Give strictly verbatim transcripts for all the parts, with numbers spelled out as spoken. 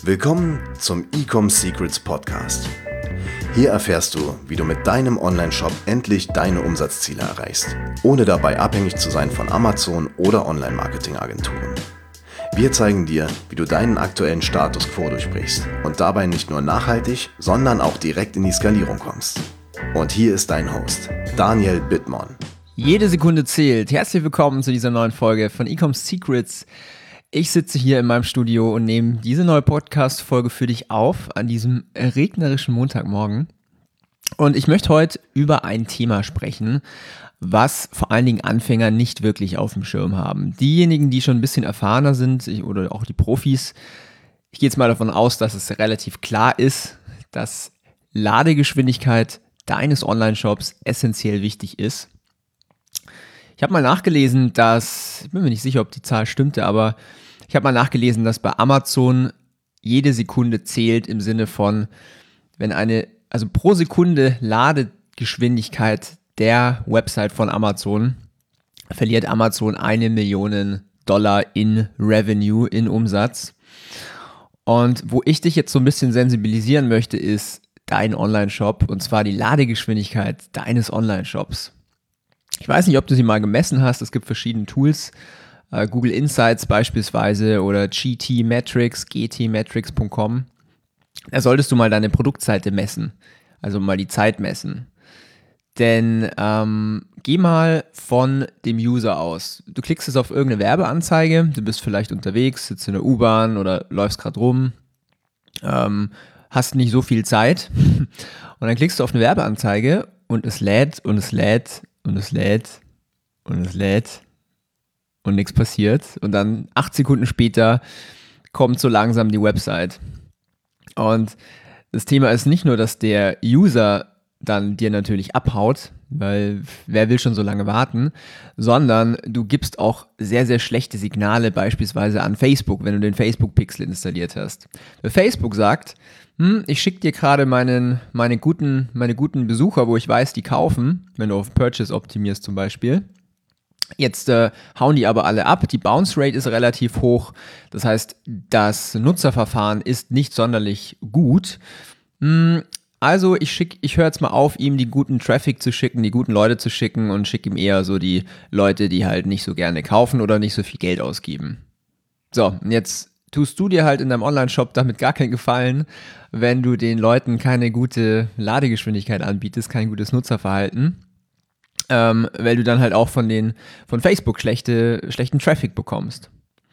Willkommen zum Ecom Secrets Podcast. Hier erfährst du, wie du mit deinem Online-Shop endlich deine Umsatzziele erreichst, ohne dabei abhängig zu sein von Amazon oder Online-Marketing-Agenturen. Wir zeigen dir, wie du deinen aktuellen Status quo durchbrichst und dabei nicht nur nachhaltig, sondern auch direkt in die Skalierung kommst. Und hier ist dein Host, Daniel Bittmann. Jede Sekunde zählt. Herzlich willkommen zu dieser neuen Folge von Ecom Secrets. Ich sitze hier in meinem Studio und nehme diese neue Podcast-Folge für dich auf an diesem regnerischen Montagmorgen. Und ich möchte heute über ein Thema sprechen, was vor allen Dingen Anfänger nicht wirklich auf dem Schirm haben. Diejenigen, die schon ein bisschen erfahrener sind oder auch die Profis, ich gehe jetzt mal davon aus, dass es relativ klar ist, dass Ladegeschwindigkeit deines Online-Shops essentiell wichtig ist. Ich habe mal nachgelesen, dass, ich bin mir nicht sicher, ob die Zahl stimmte, aber ich habe mal nachgelesen, dass bei Amazon jede Sekunde zählt im Sinne von, wenn eine, also pro Sekunde Ladegeschwindigkeit der Website von Amazon, verliert Amazon eine Million Dollar in Revenue, in Umsatz. Und wo ich dich jetzt so ein bisschen sensibilisieren möchte, ist dein Online-Shop, und zwar die Ladegeschwindigkeit deines Online-Shops. Ich weiß nicht, ob du sie mal gemessen hast, es gibt verschiedene Tools, äh, Google Insights beispielsweise oder G T Metrics, g t metrics punkt com. Da solltest du mal deine Produktseite messen, also mal die Zeit messen. Denn ähm, geh mal von dem User aus. Du klickst jetzt auf irgendeine Werbeanzeige, du bist vielleicht unterwegs, sitzt in der U-Bahn oder läufst gerade rum, ähm, hast nicht so viel Zeit und dann klickst du auf eine Werbeanzeige und es lädt und es lädt und es lädt und es lädt und nichts passiert. Und dann acht Sekunden später kommt so langsam die Website. Und das Thema ist nicht nur, dass der User dann dir natürlich abhaut, weil wer will schon so lange warten, sondern du gibst auch sehr, sehr schlechte Signale beispielsweise an Facebook, wenn du den Facebook-Pixel installiert hast. Weil Facebook sagt, hm, ich schicke dir gerade meinen, meine guten, meine guten Besucher, wo ich weiß, die kaufen, wenn du auf Purchase optimierst zum Beispiel. Jetzt äh, hauen die aber alle ab, die Bounce Rate ist relativ hoch, das heißt, das Nutzerverfahren ist nicht sonderlich gut. Hm, also ich schick, ich höre jetzt mal auf, ihm die guten Traffic zu schicken, die guten Leute zu schicken und schicke ihm eher so die Leute, die halt nicht so gerne kaufen oder nicht so viel Geld ausgeben. So, und jetzt tust du dir halt in deinem Online-Shop damit gar keinen Gefallen, wenn du den Leuten keine gute Ladegeschwindigkeit anbietest, kein gutes Nutzerverhalten, ähm, weil du dann halt auch von den von Facebook schlechte, schlechten Traffic bekommst.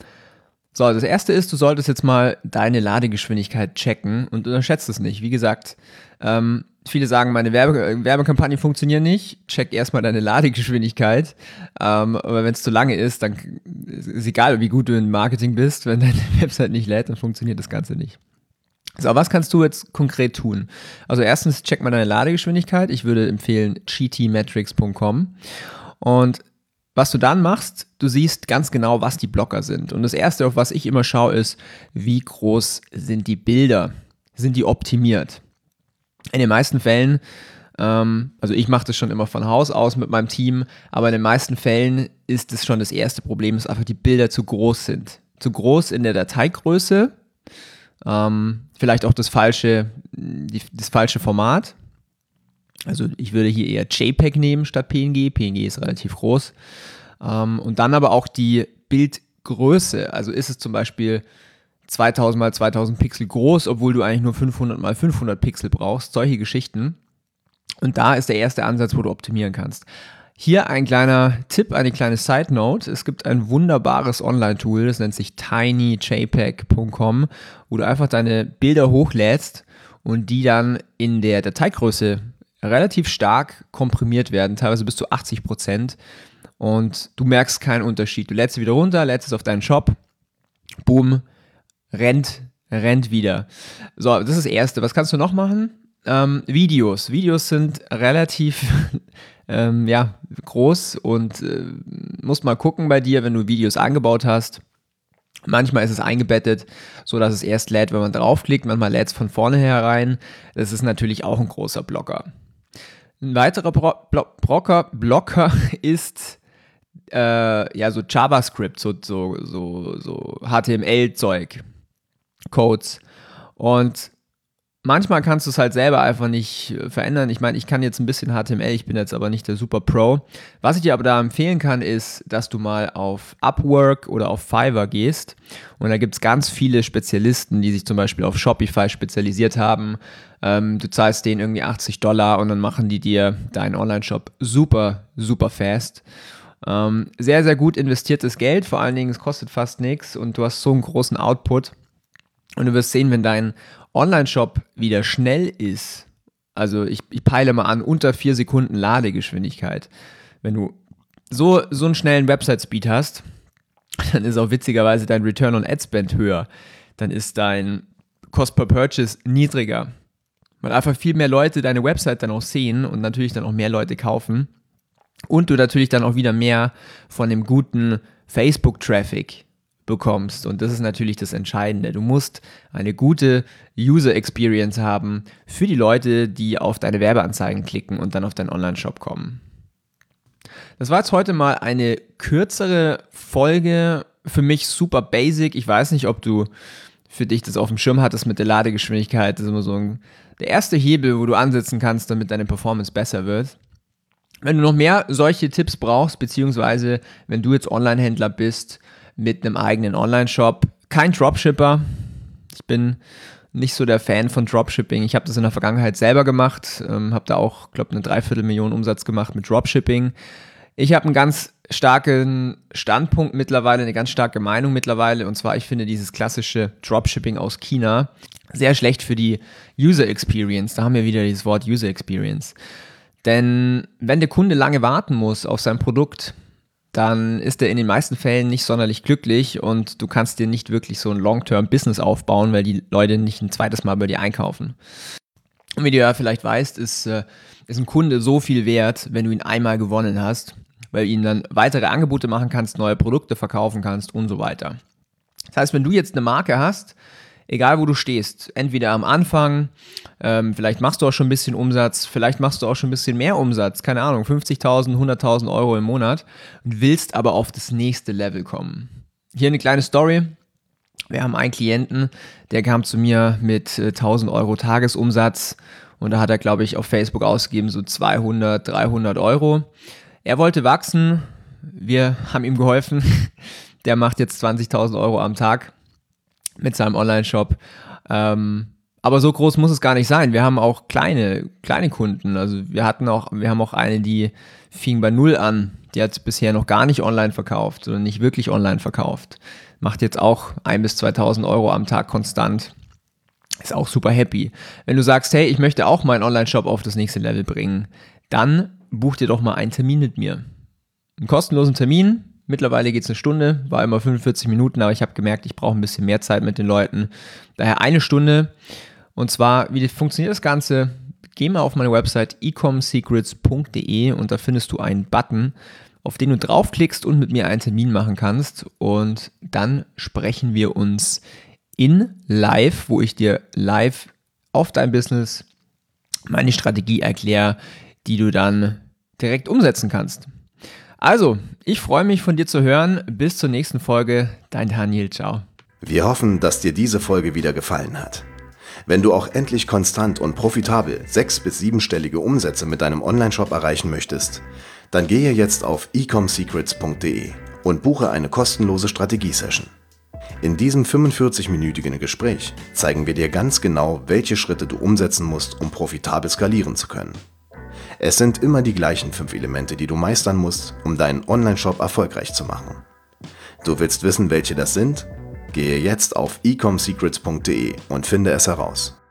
So, das erste ist, du solltest jetzt mal deine Ladegeschwindigkeit checken und unterschätzt es nicht. Wie gesagt, ähm, viele sagen, meine Werbe- Werbekampagnen funktionieren nicht. Check erstmal deine Ladegeschwindigkeit. Ähm, aber wenn es zu lange ist, dann ist egal, wie gut du im Marketing bist, wenn deine Website nicht lädt, dann funktioniert das Ganze nicht. So, was kannst du jetzt konkret tun? Also erstens, check mal deine Ladegeschwindigkeit. Ich würde empfehlen g t metrics punkt com. Und was du dann machst, du siehst ganz genau, was die Blocker sind. Und das Erste, auf was ich immer schaue, ist, wie groß sind die Bilder? Sind die optimiert? In den meisten Fällen, ähm, also ich mache das schon immer von Haus aus mit meinem Team, aber in den meisten Fällen ist es schon das erste Problem, dass einfach die Bilder zu groß sind. Zu groß in der Dateigröße, ähm, vielleicht auch das falsche, die, das falsche Format. Also ich würde hier eher JPEG nehmen statt P N G. P N G ist relativ groß. Ähm, und dann aber auch die Bildgröße. Also ist es zum Beispiel zweitausend mal zweitausend Pixel groß, obwohl du eigentlich nur fünfhundert mal fünfhundert Pixel brauchst. Solche Geschichten. Und da ist der erste Ansatz, wo du optimieren kannst. Hier ein kleiner Tipp, eine kleine Side Note. Es gibt ein wunderbares Online-Tool, das nennt sich tiny j peg punkt com, wo du einfach deine Bilder hochlädst und die dann in der Dateigröße relativ stark komprimiert werden, teilweise bis zu achtzig Prozent, und du merkst keinen Unterschied. Du lädst es wieder runter, lädst es auf deinen Shop, boom, rennt, rennt wieder. So, das ist das Erste. Was kannst du noch machen? Ähm, Videos. Videos sind relativ ähm, ja, groß und äh, musst mal gucken bei dir, wenn du Videos angebaut hast. Manchmal ist es eingebettet, so dass es erst lädt, wenn man draufklickt. Manchmal lädt es von vorne herein. Das ist natürlich auch ein großer Blocker. Ein weiterer Bro- Blo- Blocker, Blocker ist äh, ja so JavaScript, so, so, so, so H T M L-Zeug, Codes. Und manchmal kannst du es halt selber einfach nicht verändern. Ich meine, ich kann jetzt ein bisschen H T M L, ich bin jetzt aber nicht der Super Pro. Was ich dir aber da empfehlen kann, ist, dass du mal auf Upwork oder auf Fiverr gehst. Und da gibt es ganz viele Spezialisten, die sich zum Beispiel auf Shopify spezialisiert haben. Ähm, du zahlst denen irgendwie achtzig Dollar und dann machen die dir deinen Online-Shop super, super fast. Ähm, sehr, sehr gut investiertes Geld. Vor allen Dingen, es kostet fast nichts und du hast so einen großen Output. Und du wirst sehen, wenn dein Online-Shop wieder schnell ist, also ich, ich peile mal an, unter vier Sekunden Ladegeschwindigkeit. Wenn du so, so einen schnellen Website-Speed hast, dann ist auch witzigerweise dein Return on Ad Spend höher. Dann ist dein Cost per Purchase niedriger. Weil einfach viel mehr Leute deine Website dann auch sehen und natürlich dann auch mehr Leute kaufen. Und du natürlich dann auch wieder mehr von dem guten Facebook-Traffic bekommst. Und das ist natürlich das Entscheidende. Du musst eine gute User Experience haben für die Leute, die auf deine Werbeanzeigen klicken und dann auf deinen Online-Shop kommen. Das war jetzt heute mal eine kürzere Folge, für mich super basic. Ich weiß nicht, ob du für dich das auf dem Schirm hattest mit der Ladegeschwindigkeit. Das ist immer so ein, der erste Hebel, wo du ansetzen kannst, damit deine Performance besser wird. Wenn du noch mehr solche Tipps brauchst, beziehungsweise wenn du jetzt Online-Händler bist, mit einem eigenen Online-Shop, kein Dropshipper. Ich bin nicht so der Fan von Dropshipping. Ich habe das in der Vergangenheit selber gemacht, ähm, habe da auch, glaube ich, eine Dreiviertelmillion Umsatz gemacht mit Dropshipping. Ich habe einen ganz starken Standpunkt mittlerweile, eine ganz starke Meinung mittlerweile, und zwar, ich finde dieses klassische Dropshipping aus China sehr schlecht für die User Experience. Da haben wir wieder dieses Wort User Experience. Denn wenn der Kunde lange warten muss auf sein Produkt, dann ist er in den meisten Fällen nicht sonderlich glücklich und du kannst dir nicht wirklich so ein Long-Term-Business aufbauen, weil die Leute nicht ein zweites Mal bei dir einkaufen. Und wie du ja vielleicht weißt, ist, äh, ist ein Kunde so viel wert, wenn du ihn einmal gewonnen hast, weil du ihm dann weitere Angebote machen kannst, neue Produkte verkaufen kannst und so weiter. Das heißt, wenn du jetzt eine Marke hast, egal wo du stehst, entweder am Anfang, ähm, vielleicht machst du auch schon ein bisschen Umsatz, vielleicht machst du auch schon ein bisschen mehr Umsatz, keine Ahnung, fünfzigtausend, hunderttausend Euro im Monat und willst aber auf das nächste Level kommen. Hier eine kleine Story. Wir haben einen Klienten, der kam zu mir mit äh, tausend Euro Tagesumsatz und da hat er, glaube ich, auf Facebook ausgegeben so zweihundert, dreihundert Euro. Er wollte wachsen, wir haben ihm geholfen, der macht jetzt zwanzigtausend Euro am Tag mit seinem Online-Shop. Ähm, aber so groß muss es gar nicht sein. Wir haben auch kleine, kleine Kunden. Also wir hatten auch, wir haben auch eine, die fing bei null an. Die hat bisher noch gar nicht online verkauft oder nicht wirklich online verkauft. Macht jetzt auch ein bis zweitausend Euro am Tag konstant. Ist auch super happy. Wenn du sagst, hey, ich möchte auch meinen Online-Shop auf das nächste Level bringen, dann buch dir doch mal einen Termin mit mir. Einen kostenlosen Termin. Mittlerweile geht es eine Stunde, war immer fünfundvierzig Minuten, aber ich habe gemerkt, ich brauche ein bisschen mehr Zeit mit den Leuten. Daher eine Stunde. Und zwar, wie funktioniert das Ganze? Geh mal auf meine Website e com secrets punkt de und da findest du einen Button, auf den du draufklickst und mit mir einen Termin machen kannst. Und dann sprechen wir uns in live, wo ich dir live auf dein Business meine Strategie erkläre, die du dann direkt umsetzen kannst. Also, ich freue mich, von dir zu hören. Bis zur nächsten Folge. Dein Daniel. Ciao. Wir hoffen, dass dir diese Folge wieder gefallen hat. Wenn du auch endlich konstant und profitabel sechs- bis siebenstellige Umsätze mit deinem Onlineshop erreichen möchtest, dann gehe jetzt auf e com secrets punkt de und buche eine kostenlose Strategie-Session. In diesem fünfundvierzig-minütigen Gespräch zeigen wir dir ganz genau, welche Schritte du umsetzen musst, um profitabel skalieren zu können. Es sind immer die gleichen fünf Elemente, die du meistern musst, um deinen Online-Shop erfolgreich zu machen. Du willst wissen, welche das sind? Gehe jetzt auf e com secrets punkt de und finde es heraus.